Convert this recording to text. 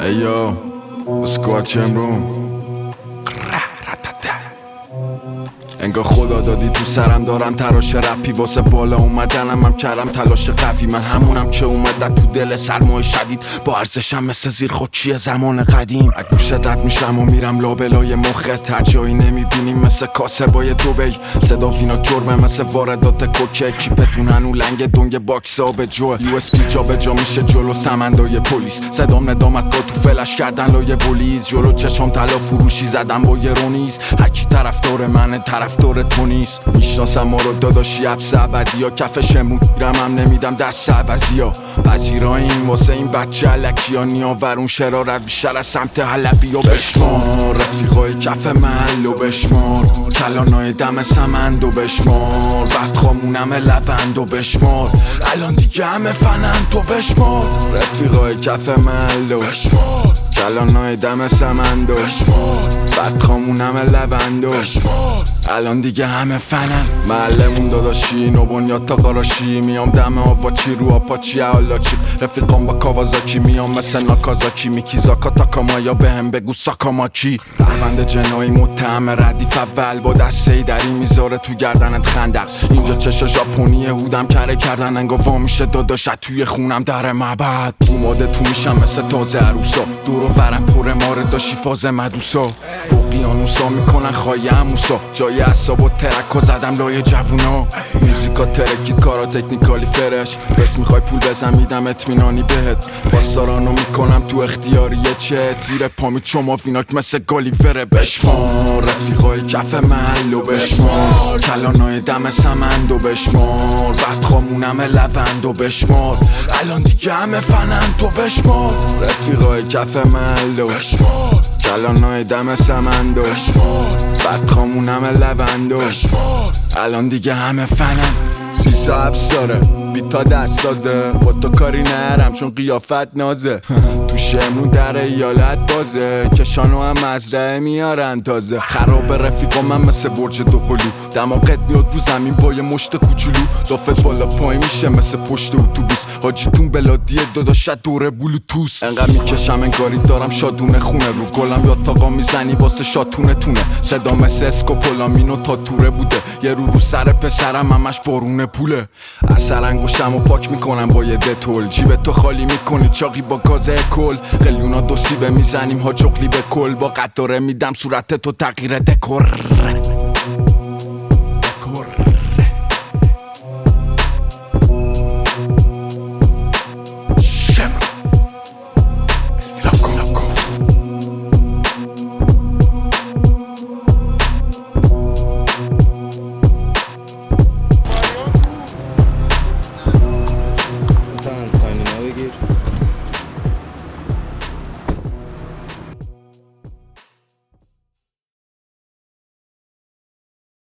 Yo, اسکوات روم انگار خدا دادی تو سرم دارم تراش رپی واسه بالا اومدنم هم کردم تلاش قوی من همونم که اومد تو دل سرمای شدید با ارزشم مثل زیر خاکی زمان قدیم از گوشت رد میشم و میرم لابلای مخت هر جایی نمیبینیم مثل کاسبای دوبی صدا فینا کرمه مثل واردات کوکه کیپتون هنو لنگ دنگ باکس آب جو یو اس پی جا به جا میشه جلو سمندای پلیس صدام ندامت کا تو فلش کردن لای بولیز جلو چشام طلا فروشی زدم با یه رونیز هرکی طرفدار منه طرفدار تو نیست میشناسم ما رو داداشی حبس ابدی ها کفشمون گیرم هم نمیدم دست عوضی ها پذیراییم واسه این بچه علکی ها نیاورون شرارت بیشتر از سمت حلبی ها بشمار رفیقای کف محل و بشمار کلانای دم سمند و بشمار بدخامونم لوند و بشمار الان دیگه همه فنن تو بشمار رفیقای کف محل و بشمار کلانای دم سمند و بشمار بدخامونم لوند و بشمار الان دیگه همه فنن محلمون داداشی نو بنیاد تا قراشی میام دم آواچی رو آپاچی حالاچی رفیقام با کاوازاکی میام مثل ناکازاکی میکیزاکا تا کامایا بهم بگو ساکاماکی پرونده جنایی متهم ردیف اول با دسته دری میذاره تو گردنت خندق اینجا چشا ژاپنی هودم کره کردن انگا وا میشه داداشت توی خونم در معبد اوماده تو میشم مثل تازه عروسا دور و ورم پر ماره داشی فاز مدوسا اقیانوسا میکنن خواهی موسا جای اصاب و ترکا زدم لای جوونا موزیکا ترکید کارا تکنیکالی فرش برس میخوای پول بزن میدم اطمینانی بهت باستارانو میکنم تو اختیاریه چت زیر پامی چما فیناک مثل گالیوره بشمار رفیقای کف محل و بشمار کلانای دم سمند و بشمار بدخامونم لوند و بشمار الان دیگه همه فنن تو بشمار رفیقای کف محل و بشمار کلانای دم سمند و بشمار بدخامونم لوند و بشمار الان دیگه همه فنن سیسا حبس داره بیتا دست سازه با تو کاری نرم چون قیافت نازه تو شمرون در ایالت بازه کشانو هم مزرعه میارن تازه خراب رفیقا من مثل برج دو قلو دماغت میاد رو زمین با یه مشت کوچولو دافت بالا پای میشه مثل پشت اتوبوس حاجیتون بلادیه داداشت دوره بلوتوس انقدر میکشم انگاری دارم شادونه خونه رو گلم یا تاقا میزنی واسه شاتونه تونه صدا مثل اسکوپولامینو تا توره بوده یه رو سر پسرم همش بارونه پوله اثر انگوشم و پاک میکنم با یه دتول جیب تو خالی میکنی چاقی با گازه کل قلیونا دو سیبه میزنیم ها جغلی به کل با قطاره میدم صورت تو تغییر دکور